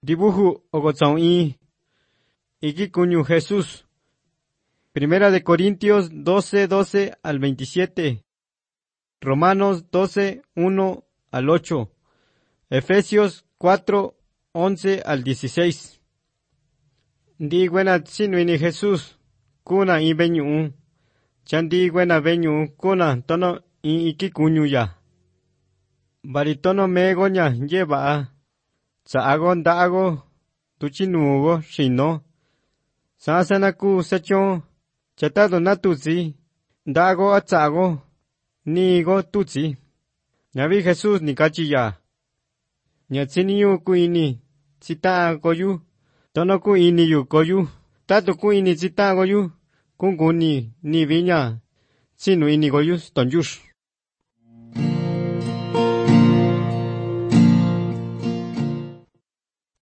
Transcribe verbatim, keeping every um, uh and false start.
Dibujo ogotzón iki cuño Jesús. Primera de Corintios doce, doce al veintisiete. Romanos doce, uno al ocho. Efesios cuatro, once al dieciséis. Di buena sinuini Jesús, kuna i beñu. Chandi buena beñu, kuna tono i iki cuño ya. Baritono me goña lleva. Sa agon da ago, tuchinugo shino. Sa sanaku sechon, chatado natuzi, dago atsago, nigo tuzi. Navi Jesús ni kachiya. Nyatsiniyu kuini, sita goyu, tono kuini yu goyu, tato kuini sita goyu, kunguni ni viña, sinu ini goyu, tonjush.